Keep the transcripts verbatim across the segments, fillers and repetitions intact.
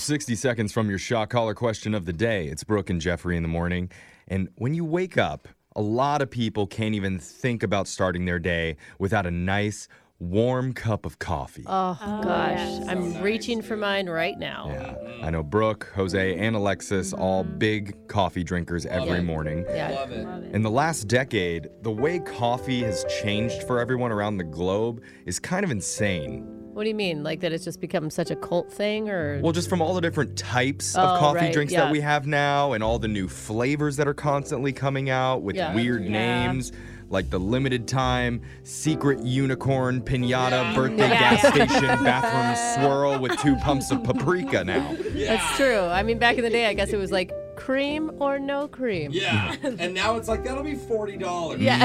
sixty seconds from your shot collar question of the day. It's Brooke and Jeffrey in the morning. And when you wake up, a lot of people can't even think about starting their day without a nice, warm cup of coffee. Oh, Oh, gosh. yes. I'm So reaching nice, for dude. mine right now. Yeah, I know Brooke, Jose, and Alexis, all big coffee drinkers every it. morning. Yeah. Love it. Love it. In the last decade, the way coffee has changed for everyone around the globe is kind of insane. What do you mean? Like that it's just become such a cult thing or? Well, just from all the different types Oh, of coffee right, drinks yeah. that we have now and all the new flavors that are constantly coming out with Yeah. weird Yeah. names like the limited time secret unicorn pinata Yeah. birthday Yeah. gas station bathroom swirl with two pumps of paprika now. Yeah. That's true. I mean, back in the day, I guess it was like cream or no cream. Yeah. And now it's like, that'll be forty dollars. Yeah.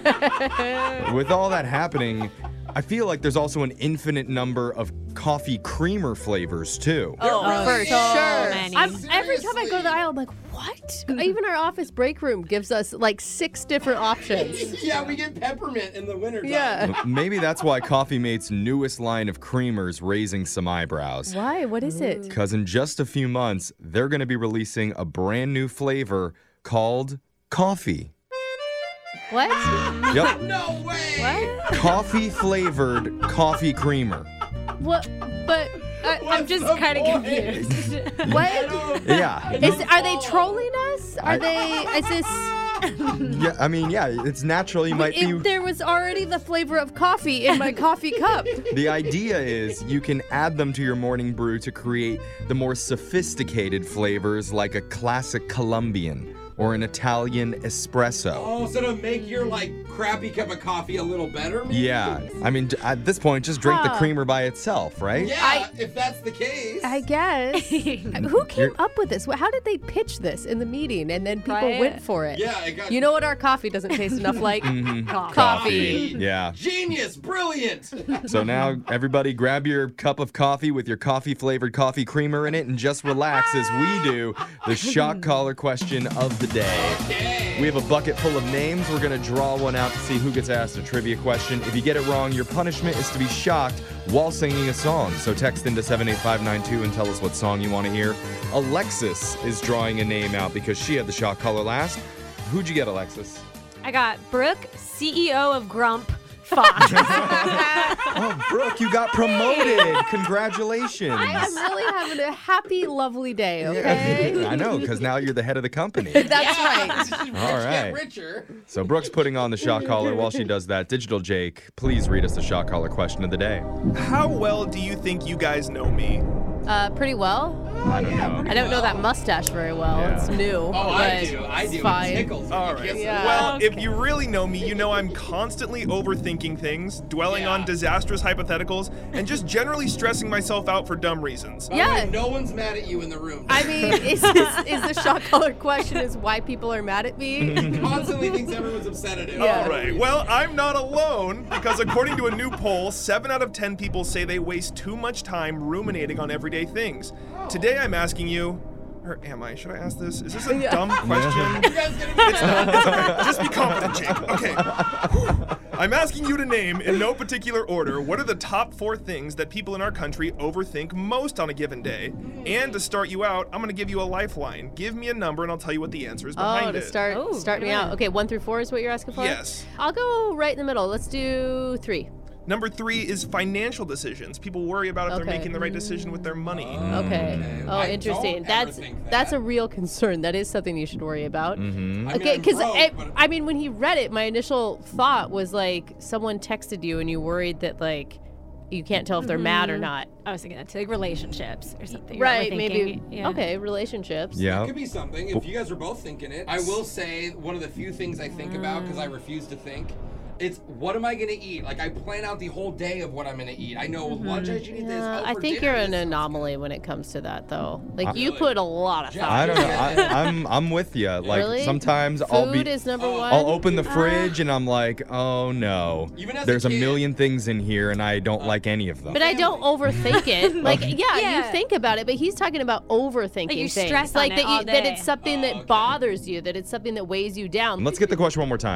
Mm-hmm. With all that happening, I feel like there's also an infinite number of coffee creamer flavors too. Oh, There for really sure. so many. I'm, every time I go to Seriously. the aisle, I'm like, what? Even our office break room gives us like six different options. Yeah, we get peppermint in the winter. Yeah. Maybe that's why Coffee Mate's newest line of creamers raising some eyebrows. Why? What is it? Because in just a few months, they're going to be releasing a brand new flavor called coffee. What? Yep. No way. What? Coffee flavored coffee creamer. What? But I, I'm What's just the kind of point? confused. I What? don't- Yeah. Is, are they trolling us? Are I- they? Is this? Yeah, I mean, yeah, it's natural. You might be. If there was already the flavor of coffee in my coffee cup. The idea is you can add them to your morning brew to create the more sophisticated flavors like a classic Colombian or an Italian espresso. Oh, so to make your like crappy cup of coffee a little better, maybe? Yeah, I mean, d- at this point, just drink the Huh. creamer by itself, right? Yeah, I- if that's the case. I guess. Who came You're- up with this? How did they pitch this in the meeting and then people Right. went for it? Yeah, it got You know what our coffee doesn't taste enough like? Mhm. Coffee. Coffee. Yeah. genius, brilliant. So now, everybody grab your cup of coffee with your coffee flavored coffee creamer in it and just relax as we do the shock collar question of the day. Okay. We have a bucket full of names. We're going to draw one out to see who gets asked a trivia question. If you get it wrong, your punishment is to be shocked while singing a song. So text into seven eight five nine two and tell us what song you want to hear. Alexis is drawing a name out because she had the shock collar last. Who'd you get, Alexis? I got Brooke, C E O of Grump Fox. Oh, Brooke, you got promoted. Congratulations. I am really having a happy, lovely day, okay? I know, because now you're the head of the company. That's right. All Get right. richer. So Brooke's putting on the shock collar. While she does that, Digital Jake, please read us the shock collar question of the day. How well do you think you guys know me? Uh, pretty well. I don't know. I don't know that mustache very well. Yeah. It's new. Oh, but I do. I do. It's fine. It tickles. when All you right. kiss it. Yeah. Well, Okay. if you really know me, you know I'm constantly overthinking things, dwelling Yeah. on disastrous hypotheticals, and just generally stressing myself out for dumb reasons. By the way, Yeah. no one's mad at you in the room. I mean, is, this, is the shock collar question is why people are mad at me? constantly thinks everyone's upset at him. Yeah. All right. Well, I'm not alone because according to a new poll, seven out of ten people say they waste too much time ruminating on everyday things. Today I'm asking you, or am I? Should I ask this? Is this a dumb question? You guys gonna be It's not. It's okay. Just be confident, Jake. Okay. Whew. I'm asking you to name, in no particular order, what are the top four things that people in our country overthink most on a given day? And to start you out, I'm going to give you a lifeline. Give me a number and I'll tell you what the answer is behind Oh, it. to start Oh, start me good. out. Okay, one through four is what you're asking for? Yes. I'll go right in the middle. Let's do three. Number three is financial decisions. People worry about if Okay. they're making the right decision with their money. Okay. Okay. Oh, I interesting. don't That's ever think that's that. a real concern. That is something you should worry about. Mm-hmm. I mean, Okay, I'm because broke, but- I mean, when he read it, my initial thought was like, someone texted you and you worried that like you can't tell if they're mad or not. I was thinking that too, like relationships or something. You're Right? Maybe. overthinking. Yeah. Okay, relationships. Yeah. It could be something. If you guys are both thinking it, I will say one of the few things I think about because I refuse to think. It's what am I gonna eat? Like I plan out the whole day of what I'm gonna eat. I know lunch I should eat this. Uh, oh, I for think dinner, you're an this. anomaly when it comes to that, though. Like you Really? put a lot of Yeah. thought. I don't know. into it. I, I'm I'm with you. Like Really? sometimes Food I'll be is number Oh. one. I'll open the fridge and I'm like, oh no. Even as a There's a, kid- million things in here and I don't like any of them. But I don't overthink it. Like, yeah, you Yeah. think about it, but he's talking about overthinking Like you things. stress like on that, it you, all that day. it's something Oh, that okay. bothers you, that it's something that weighs you down. Let's get the question one more time.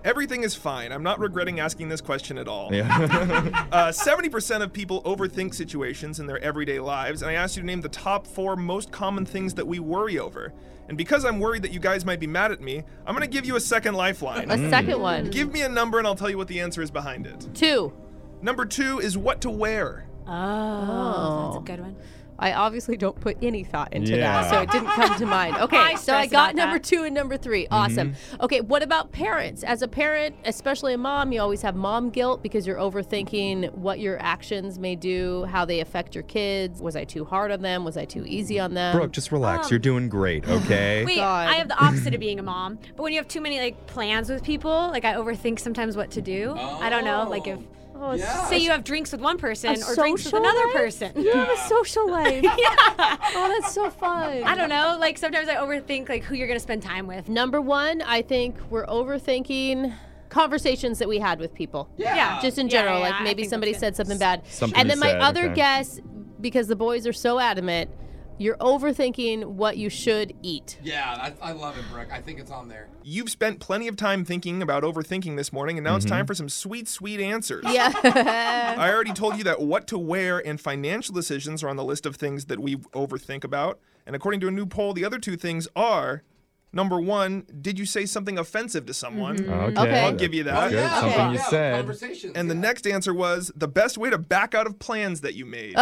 Everything is fine. I'm not regretting asking this question at all. Yeah. Uh, seventy percent of people overthink situations in their everyday lives, and I asked you to name the top four most common things that we worry over. And because I'm worried that you guys might be mad at me, I'm going to give you a second lifeline. A second one. Give me a number and I'll tell you what the answer is behind it. Two. Number two is what to wear. Oh, that's a good one. I obviously don't put any thought into Yeah. that, so it didn't come to mind. Okay, I so I stress got about number that. two and number three. Awesome. Okay, what about parents? As a parent, especially a mom, you always have mom guilt because you're overthinking what your actions may do, how they affect your kids. Was I too hard on them? Was I too easy on them? Brooke, just relax. Um, You're doing great, okay? Wait, God. I have the opposite of being a mom. But when you have too many like plans with people, like I overthink sometimes what to do. I don't know, like if Oh, it's Yeah. say you have drinks with one person A or drinks with social another life? person. You have a social life. yeah. Oh, that's so fun. I don't know. Like sometimes I overthink like who you're gonna spend time with. Number one, I think we're overthinking conversations that we had with people. Yeah. Yeah. Just in Yeah, general, yeah, like I maybe think somebody that's said good. something bad. Something and you then my said, other okay. guess, because the boys are so adamant, you're overthinking what you should eat. Yeah, I, I love it, Brooke. I think it's on there. You've spent plenty of time thinking about overthinking this morning, and now it's time for some sweet, sweet answers. Yeah. I already told you that what to wear and financial decisions are on the list of things that we overthink about. And according to a new poll, the other two things are, number one, did you say something offensive to someone? Okay. Okay. I'll give you that. Oh, Good. yeah. Something yeah, you yeah, said. Conversations. And the yeah. next answer was the best way to back out of plans that you made.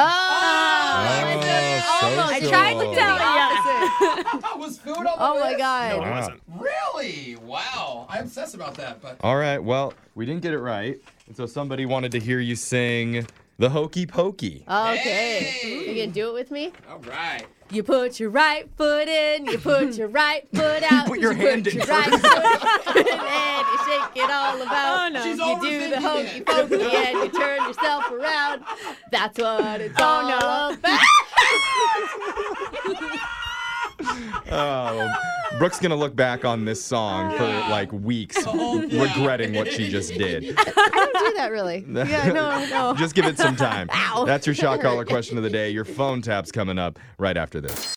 Oh, Oh, I social. tried to tell you. was food on the Oh my list? God. No, it Wow. wasn't. Really? Wow. I obsess about that, but All right, well, we didn't get it right. And so somebody wanted to hear you sing the Hokey Pokey. Okay. Hey. You gonna do it with me? all right. You put your right foot in, you put your right foot out. Put your hand put in your right foot in, and you shake it all about. Oh, no. She's You do the overthinking hokey it. pokey and you turn yourself around. That's what it's Oh, all no. about. Oh, Brooke's gonna look back on this song for like weeks, regretting what she just did. I don't do that really. Yeah, no, no. Just give it some time. Ow. That's your shot caller question of the day. Your phone tap's coming up right after this.